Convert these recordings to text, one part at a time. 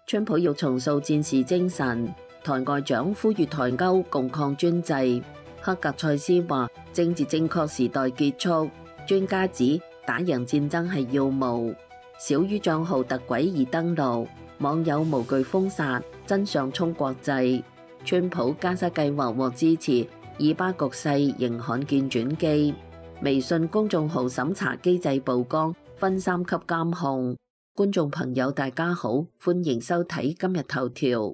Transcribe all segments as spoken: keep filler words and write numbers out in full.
川普要重塑戰士精神，台外長呼籲台歐共抗專制。黑格塞斯話政治正確時代結束，專家指打贏戰爭係要務。小於帳號特軌已登陸，網友無懼封殺，真相衝國際。川普加沙計劃獲支持，以巴局勢仍罕見轉機。微信公眾號審查機制曝光分三級監控。觀眾朋友大家好，歡迎收睇今日頭條。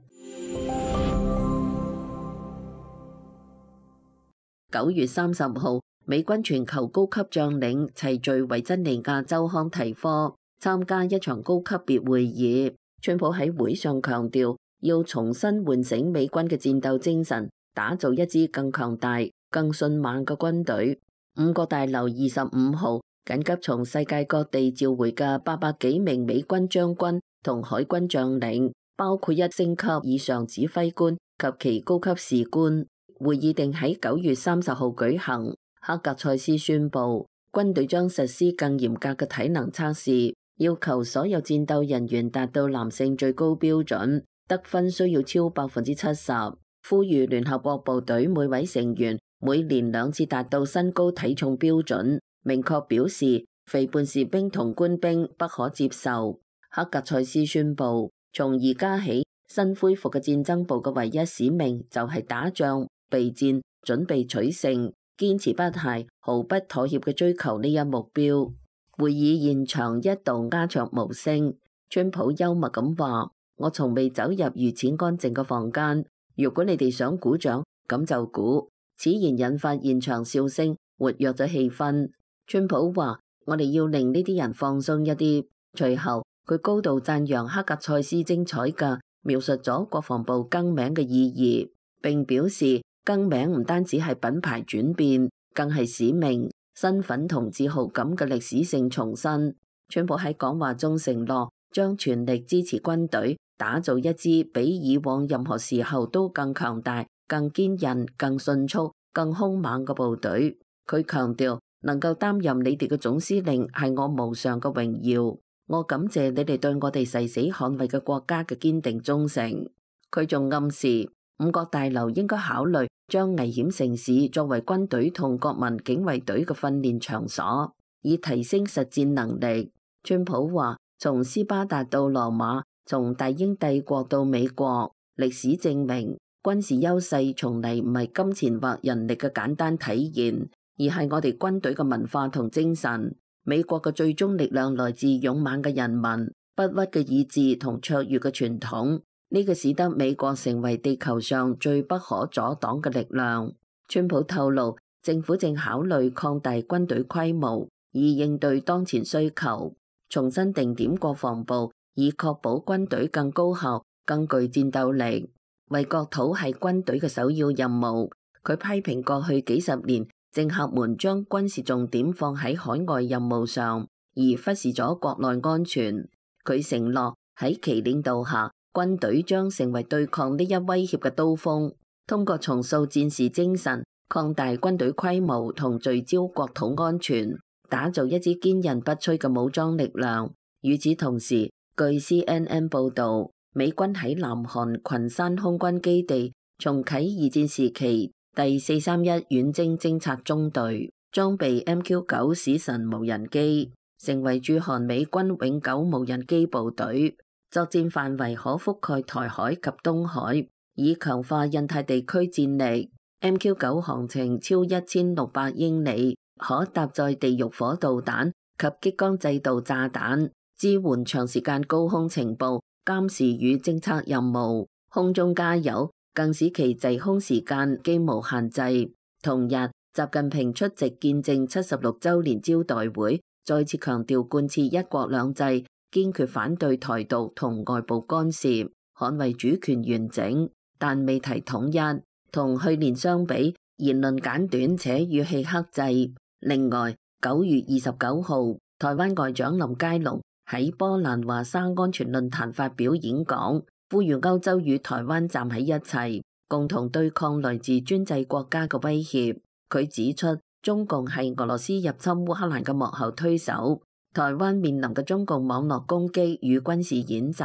九月三十號，美軍全球高級將領齊聚維珍尼亞州康提科，參加一場高級別會議。川普喺會上強調，要重新喚醒美軍嘅戰鬥精神，打造一支更強大、更迅猛嘅軍隊。五角大樓二十五號緊急從世界各地召回嘅八百幾名美軍將軍同海軍將領，包括一星級以上指揮官及其高級士官。會議定喺九月三十號舉行。黑格塞斯宣布，軍隊將實施更嚴格嘅體能測試，要求所有戰鬥人員達到男性最高標準，得分需要超百分之七十。呼籲聯合國部隊每位成員每年兩次達到身高體重標準，明確表示肥胖士兵同官兵不可接受。黑格塞斯宣布，從而家起，新恢復嘅戰爭部嘅唯一使命就係打仗、備戰、準備取勝，堅持不懈、毫不妥協嘅追求呢一目標。會議現場一度鴉雀無聲。川普幽默咁話：我從未走入如此安靜嘅房間，如果你哋想鼓掌，咁就鼓。此言引發現場笑聲，活躍咗氣氛。川普話：我哋要令呢啲人放鬆一啲。隨後，佢高度讚揚黑格塞斯精彩嘅描述咗國防部更名嘅意義，並表示更名唔單止係品牌轉變，更係使命、身份同自豪感嘅歷史性重申。川普喺講話中承諾將全力支持軍隊，打造一支比以往任何時候都更強大、更堅韌、更迅速、更兇猛嘅部隊。佢強調，能夠擔任你哋嘅總司令係我無上嘅榮耀。我感謝你哋對我哋誓死捍衛嘅國家嘅堅定忠誠。佢仲暗示五角大樓應該考慮將危險城市作為軍隊同國民警衛隊嘅訓練場所，以提升實戰能力。川普話：從斯巴達到羅馬，從大英帝國到美國，歷史證明軍事優勢從嚟唔係金錢或人力嘅簡單體現，而係我哋軍隊嘅文化同精神。美國嘅最終力量來自勇猛嘅人民、不屈嘅意志同卓越嘅傳統，呢個使得美國成為地球上最不可阻擋嘅力量。川普透露，政府正考慮擴大軍隊規模，以應對當前需求，重新定點國防部，以確保軍隊更高效、更具戰鬥力。為國土係軍隊嘅首要任務。佢批評過去幾十年，政客們將軍事重點放喺海外任務上，而忽視咗國內安全。佢承諾喺其領導下，軍隊將成為對抗呢一威脅嘅刀鋒。通過重塑戰士精神、擴大軍隊規模同聚焦國土安全，打造一支堅韌不摧嘅武裝力量。與此同時，據 C N N 報導，美軍喺南韓群山空軍基地重啟二戰時期第四三一遠征偵察中隊，裝備 M Q 九史神無人機，成為駐韓美軍永久無人機部隊，作戰範圍可覆蓋台海及東海，以強化印太地區戰力。M Q 九航程超一千六百英里，可搭載地獄火導彈及激光制導炸彈，支援長時間高空情報、監視與偵測任務。空中加油更使其滯空時間幾無限制。同日，習近平出席見證七十六週年招待會，再次強調貫徹一國兩制，堅決反對台獨同外部干涉，捍衛主權完整，但未提統一。同去年相比，言論簡短且語氣克制。另外，九月二十九號，台灣外長林佳龍喺波蘭華沙安全論壇發表演講，呼籲歐洲與台灣站喺一齊，共同對抗來自專制國家嘅威脅。佢指出，中共係俄羅斯入侵烏克蘭嘅幕後推手，台灣面臨嘅中共網絡攻擊與軍事演習，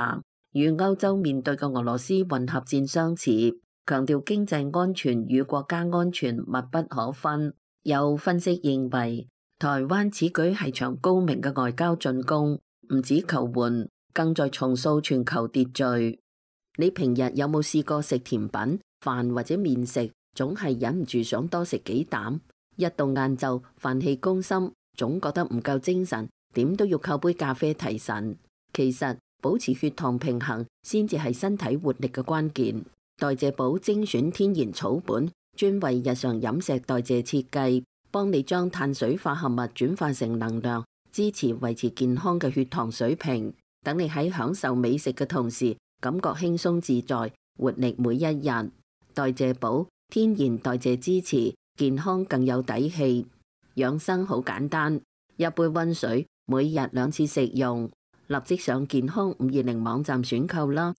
與歐洲面對嘅俄羅斯混合戰相似，強調經濟安全與國家安全密不可分。有分析認為，台灣此舉係場高明嘅外交進攻，唔止求援，更在重塑全球秩序。你平日有冇試過食甜品、飯或者麵食，總係忍唔住想多食幾啖？一到晏晝，飯氣攻心，總覺得唔夠精神，點都要靠杯咖啡提神。其實保持血糖平衡先至係身體活力嘅關鍵。代謝寶精選天然草本，專為日常飲食代謝設計，幫你將碳水化合物轉化成能量，支持維持健康嘅血糖水平。等你喺享受美食嘅同時，感覺輕鬆自在，活力每一日。代謝寶天然代謝支持，健康更有底氣。養生好簡單，一杯溫水，每日兩次食用。立即上健康五二零網站選購啦。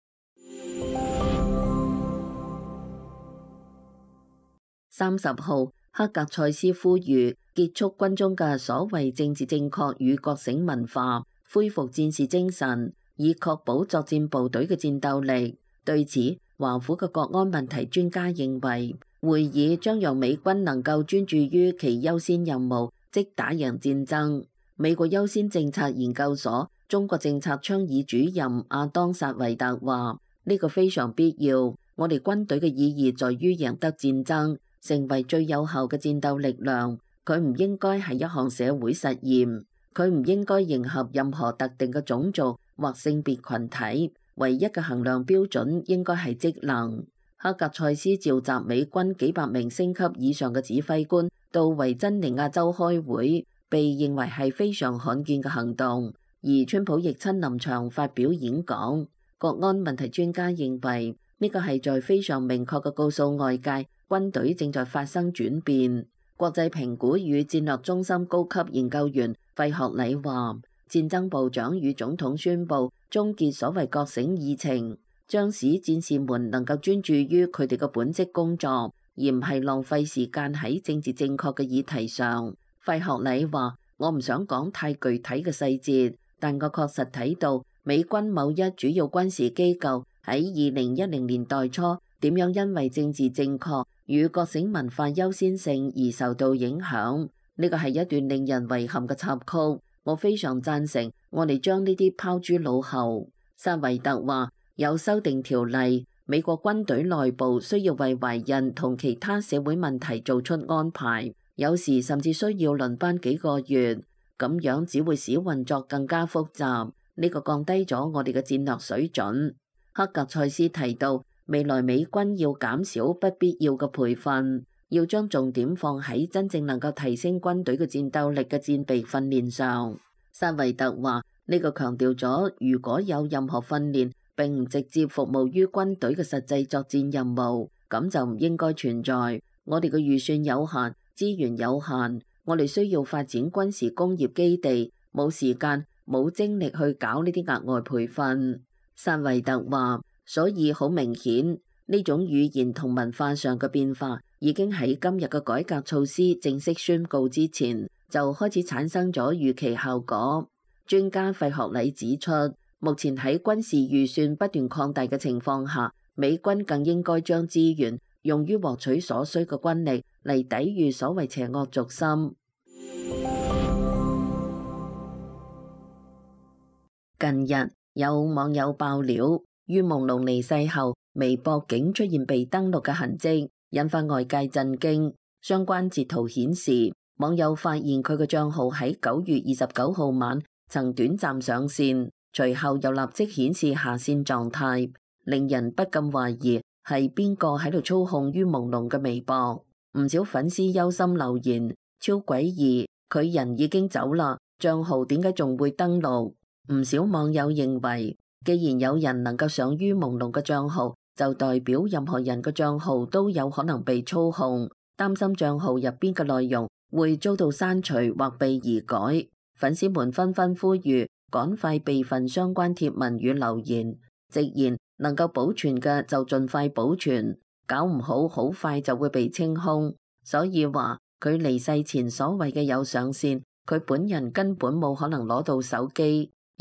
三十號，克格塞斯呼籲結束軍中嘅所謂政治正確與覺醒文化，恢復戰士精神，以確保作戰部隊嘅戰鬥力。對此，華府嘅國安問題專家認為，會議將讓美軍能夠專注於其優先任務，即打贏戰爭。美國優先政策研究所中國政策倡議主任阿當薩維特話：呢個非常必要。我哋軍隊嘅意義在於贏得戰爭，成為最有效嘅戰鬥力量。佢唔應該係一項社會實驗，佢唔應該迎合任何特定嘅種族或性別群體。唯一嘅衡量標準應該係職能。克格塞斯召集美軍幾百名星級以上嘅指揮官到維珍尼亞州開會，被認為係非常罕見嘅行動。而川普亦親臨場發表演講。國安問題專家認為，呢個係在非常明確嘅告訴外界，軍隊正在發生轉變。國際評估與戰略中心高級研究員費學禮話，戰爭部長與總統宣布終結所謂覺醒議程，將使戰士們能夠專注於佢哋嘅本職工作，而唔係浪費時間喺政治正確嘅議題上。費學禮話，我唔想講太具體嘅細節，但我確實睇到美軍某一主要軍事機構喺二零一零年代初點樣因為政治正確與覺醒文化優先性而受到影響。呢個係一段令人遺憾嘅插曲。我非常贊成我哋將呢啲拋諸腦後。薩維特話，有修訂條例，美國軍隊內部需要為懷孕同其他社會問題做出安排，有時甚至需要輪班幾個月，咁樣只會使運作更加複雜。呢個降低咗我哋嘅戰略水準。克格塞斯提到，未來美軍要減少不必要嘅培訓，要將重點放喺真正能夠提升軍隊嘅戰鬥力嘅戰備訓練上。薩維特話，呢個強調咗，如果有任何訓練並唔直接服務於軍隊嘅實際作戰任務，咁就唔應該存在。我哋嘅預算有限，資源有限，我哋需要發展軍事工業基地，冇時間冇精力去搞呢啲額外培訓。薩維特話，所以好明顯，呢種語言同文化上嘅變化已經喺今日嘅改革措施正式宣告之前就開始產生咗預期效果。專家費學禮指出，目前喺軍事預算不斷擴大嘅情況下，美軍更應該將資源用於獲取所需嘅軍力嚟抵禦所謂邪惡軸心。近日有網友爆料，于朦朧離世後，微博竟出現被登錄嘅痕跡，引發外界震驚。相關截圖顯示，網友發現佢嘅賬號喺九月二十九號晚曾短暫上線，隨後又立即顯示下線狀態，令人不禁懷疑係邊個喺度操控于朦朧嘅微博。唔少粉絲憂心留言，超詭異，佢人已經走啦，賬號點解仲會登錄？唔少網友認為，既然有人能夠上于朦朧嘅賬號，就代表任何人嘅賬號都有可能被操控，擔心賬號入邊嘅內容會遭到刪除或被移改。粉絲們紛紛呼籲趕快備份相關貼文與留言，直言能夠保存嘅就盡快保存，搞唔好好快就會被清空。所以話佢離世前所謂嘅有上線，佢本人根本冇可能攞到手機。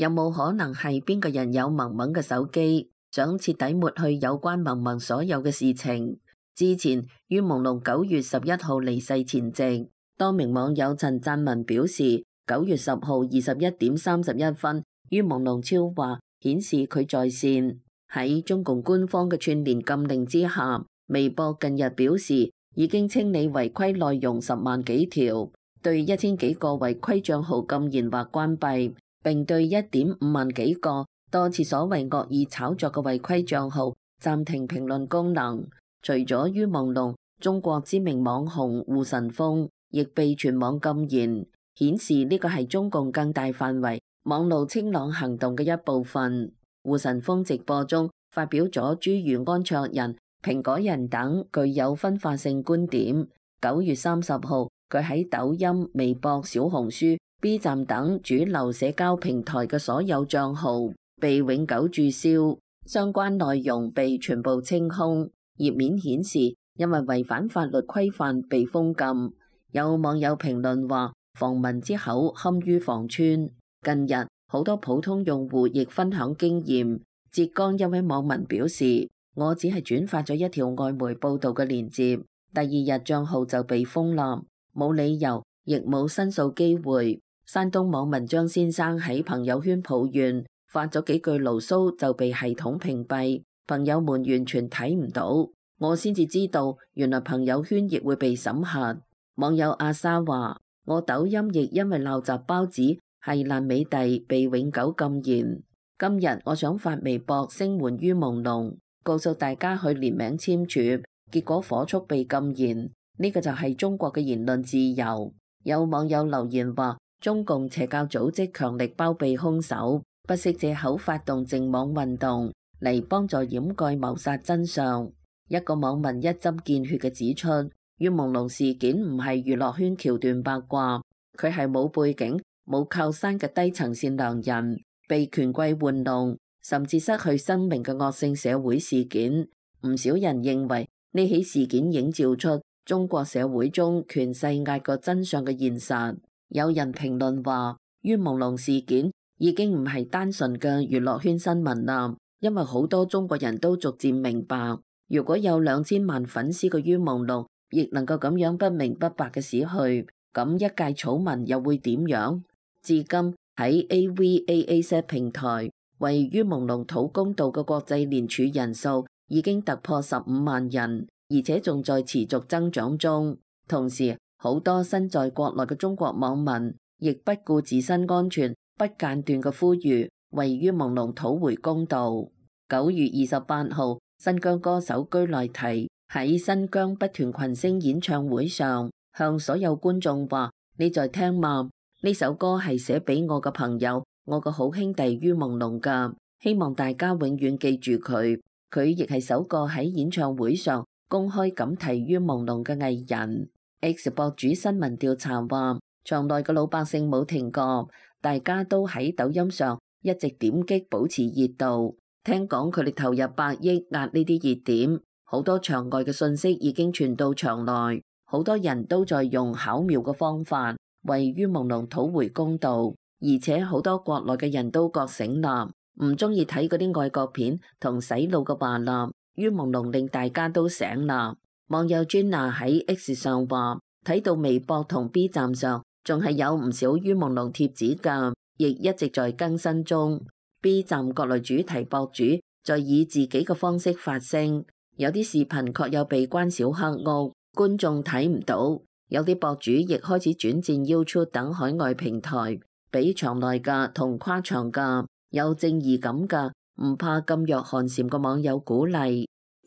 有冇可能係邊個人有萌萌嘅手機，想徹底抹去有關萌萌所有嘅事情？之前于朦朧九月十一號離世前夕，多名網友陳贊文表示，九月十號二十一點三十一分，于朦朧超話顯示佢在線。喺中共官方嘅串聯禁令之下，微博近日表示已經清理違規內容十萬幾條，對一千幾個違規賬號禁言或關閉，並對一點五萬幾個多次所謂惡意炒作嘅違規賬號暫停評論功能。除咗于朦朧，中國知名網紅胡晨峰亦被全網禁言，顯示呢個係中共更大範圍網路清朗行動嘅一部分。胡晨峰直播中發表咗諸如安卓人、蘋果人等具有分化性觀點。九月三十號，佢喺抖音、微博、小紅書、B 站等主流社交平台嘅所有賬號被永久註銷，相關內容被全部清空。頁面顯示，因為違反法律規範被封禁。有網友評論話：防民之口堪於防川。近日，好多普通用戶亦分享經驗。浙江一位網民表示：我只係轉發咗一條外媒報道嘅鏈接，第二日賬號就被封啦，冇理由，亦冇申訴機會。山東網民張先生喺朋友圈抱怨，發咗幾句牢騷就被系統屏蔽。朋友們完全睇唔到，我先至知道原來朋友圈亦會被審核。網友阿莎話：我抖音亦因為鬧雜包子係爛尾弟被永久禁言。今日我想發微博聲援于朦朧，告訴大家去聯名簽署，結果火速被禁言。呢個就係中國嘅言論自由。有網友留言話：中共邪教組織強力包庇兇手，不惜借口發動淨網運動嚟幫助掩蓋謀殺真相。一個網民一針見血嘅指出，于朦朧事件唔係娛樂圈橋段八卦，佢係冇背景、冇靠山嘅低層善良人，被權貴玩弄，甚至失去生命嘅惡性社會事件。唔少人認為呢起事件映照出中國社會中權勢壓過真相嘅現實。有人評論話，于朦朧事件已經唔係單純嘅娛樂圈新聞啦。因為好多中國人都逐漸明白，如果有兩千萬粉絲嘅于朦朧亦能夠咁樣不明不白嘅死去，咁一介草民又會點樣？至今喺 A V A A Z 平台為于朦朧討公道嘅國際聯署人數已經突破十五萬人，而且仲在持續增長中。同時，好多身在國內嘅中國網民亦不顧自身安全，不間斷嘅呼籲為于朦朧討回公道。九月二十八號，新疆歌手居內提喺新疆不團群星演唱會上，向所有觀眾話：你在聽嗎？呢首歌係寫俾我嘅朋友，我個好兄弟于朦朧噶，希望大家永遠記住佢。佢亦係首個喺演唱會上公開感提于朦朧嘅藝人。X 博主新聞調查話，場內嘅老百姓冇停過，大家都喺抖音上一直點擊保持熱度。聽講佢哋投入百億壓呢啲熱點，好多場外嘅信息已經傳到場內，好多人都在用巧妙嘅方法為于朦朧討回公道，而且好多國內嘅人都覺醒啦，唔中意睇嗰啲外國片同洗腦嘅話啦，于朦朧令大家都醒啦。網友 Jenna 喺 X 上話，睇到微博同 B 站上仲係有唔少于朦朧貼子㗎，亦一直在更新中。B 站各類主題博主在以自己嘅方式發聲，有啲視頻確有被關小黑屋，觀眾睇唔到；有啲博主亦開始轉戰 YouTube 等海外平台，俾場內嘅同跨場嘅有正義感嘅唔怕噤若寒蟬嘅網友鼓勵。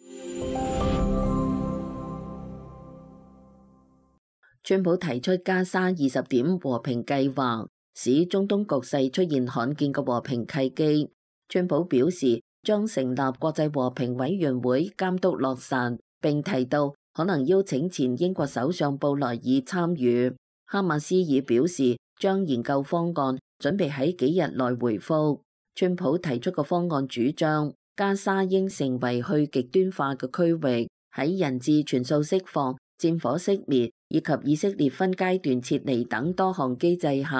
川普提出加沙二十點和平計劃，使中東局勢出現罕見嘅和平契機。川普表示將成立國際和平委員會監督落實，並提到可能邀請前英國首相布萊爾參與。哈馬斯已表示將研究方案，準備喺幾日內回覆。川普提出嘅方案主張加沙應成為去極端化嘅區域，喺人質全數釋放、戰火熄滅以及以色列分階段撤離等多項機制下，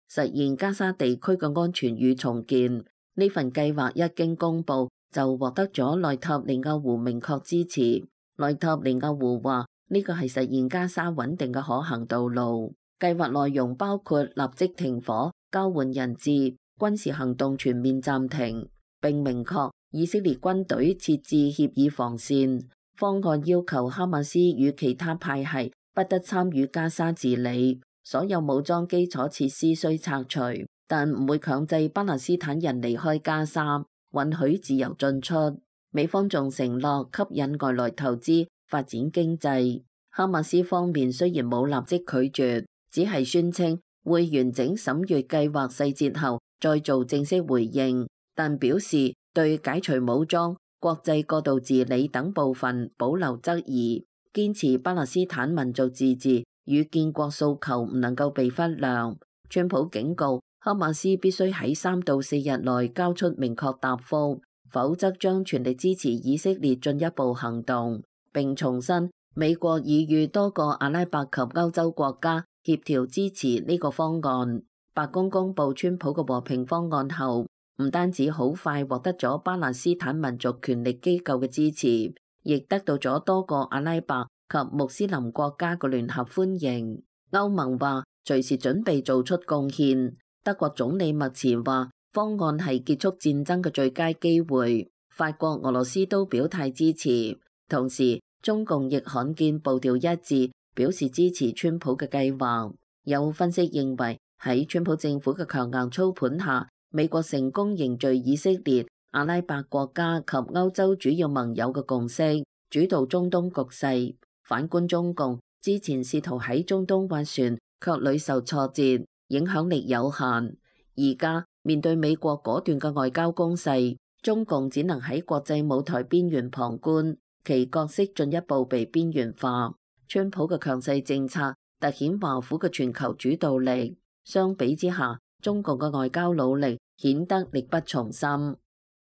實現加沙地區嘅安全與重建。呢份計劃一經公佈，就獲得咗內塔尼亞胡明確支持。內塔尼亞胡話呢個係實現加沙穩定嘅可行道路。計劃內容包括立即停火、交換人質、軍事行動全面暫停，並明確以色列軍隊設置協議防線。方案要求哈馬斯與其他派系不得參與加沙治理，所有武裝基礎設施需拆除，但唔會強制巴勒斯坦人離開加沙，允許自由進出。美方仲承諾吸引外來投資發展經濟。哈馬斯方面雖然冇立即拒絕，只係宣稱會完整審閱計劃細節後再做正式回應，但表示對解除武裝、國際過渡治理等部分保留質疑，堅持巴勒斯坦民族自治與建國訴求唔能夠被忽略。川普警告哈馬斯必須喺三到四日內交出明確答覆，否則將全力支持以色列進一步行動。並重申美國已與多個阿拉伯及歐洲國家協調支持呢個方案。白宮公布川普嘅和平方案後，唔單止好快獲得咗巴勒斯坦民族權力機構嘅支持，亦得到咗多個阿拉伯及穆斯林國家嘅聯合歡迎。歐盟話隨時準備做出貢獻。德國總理默茨話方案係結束戰爭嘅最佳機會。法國、俄羅斯都表態支持，同時中共亦罕見步調一致，表示支持川普嘅計劃。有分析認為喺川普政府嘅強硬操盤下，美國成功凝聚以色列、阿拉伯國家及歐洲主要盟友嘅共識，主導中東局勢。反觀中共，之前試圖喺中東斡旋，卻屢受挫折，影響力有限。而家面對美國果斷嘅外交攻勢，中共只能喺國際舞台邊緣旁觀，其角色進一步被邊緣化。川普嘅強勢政策凸顯華府嘅全球主導力，相比之下，中共嘅外交努力顯得力不從心。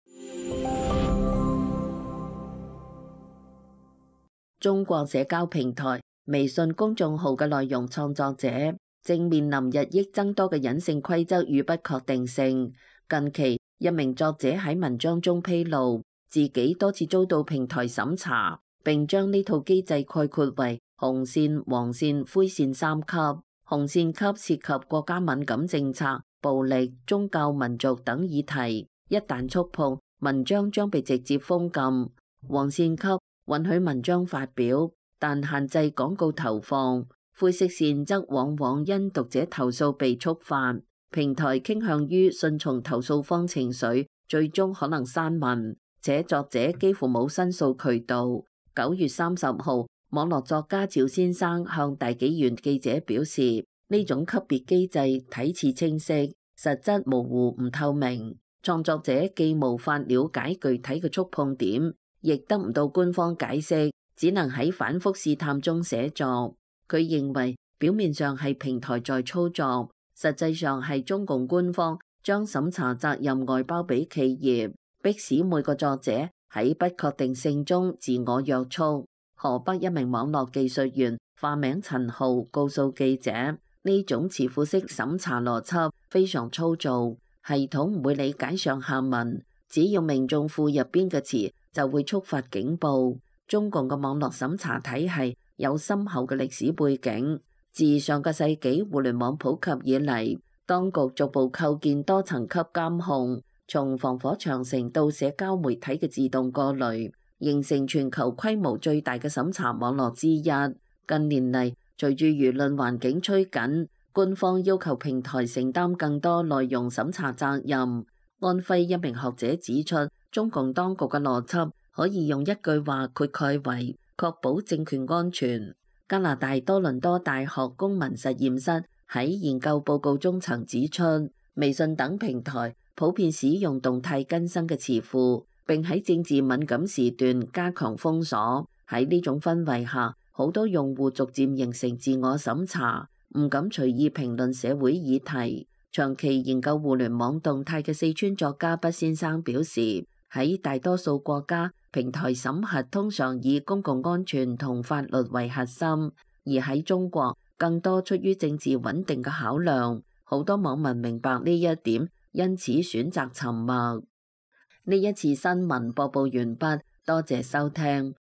中國社交平台微信公眾號嘅內容創作者正面臨日益增多嘅隱性規則與不確定性。近期，一名作者喺文章中披露，自己多次遭到平台審查，並將呢套機制概括為紅線、黃線、灰線三級。紅線級涉及國家敏感政策、暴力、宗教、民族等議題，一旦觸碰，文章將被直接封禁。黃線級允許文章發表，但限制廣告投放。灰色線則往往因讀者投訴被觸發，平台傾向於順從投訴方情緒，最終可能刪文，且作者幾乎冇申訴渠道。九月三十號，網絡作家趙先生向大紀元記者表示，呢種級別機制睇似清晰，實質模糊唔透明，創作者既無法了解具體嘅觸碰點，亦得唔到官方解釋，只能喺反覆試探中寫作。佢認為表面上係平台在操作，實際上係中共官方將審查責任外包俾企業，迫使每個作者喺不確定性中自我約束。河北一名網絡技術員化名陳浩告訴記者，呢種詞庫式審查邏輯非常粗糙，系統唔會理解上下文，只要命中庫入邊嘅詞就會觸發警報。中共嘅網絡審查體系有深厚嘅歷史背景，自上個世紀互聯網普及以嚟，當局逐步構建多層級監控，從防火長城到社交媒體嘅自動過濾，形成全球規模最大嘅審查網絡之一。近年嚟，隨住輿論環境趨緊，官方要求平台承擔更多內容審查責任。安徽一名學者指出，中共當局嘅邏輯可以用一句話括概為確保政權安全。加拿大多倫多大學公民實驗室喺研究報告中曾指出，微信等平台普遍使用動態更新嘅詞庫，並喺政治敏感時段加強封鎖。喺呢種氛圍下，好多用戶逐漸形成自我審查，唔敢隨意評論社會議題。長期研究互聯網動態嘅四川作家畢先生表示，喺大多數國家，平台審核通常以公共安全同法律為核心，而喺中國，更多出於政治穩定嘅考量， 好多網民明白呢一點，因此選擇沉默。呢一次新聞播報完畢，多謝收聽。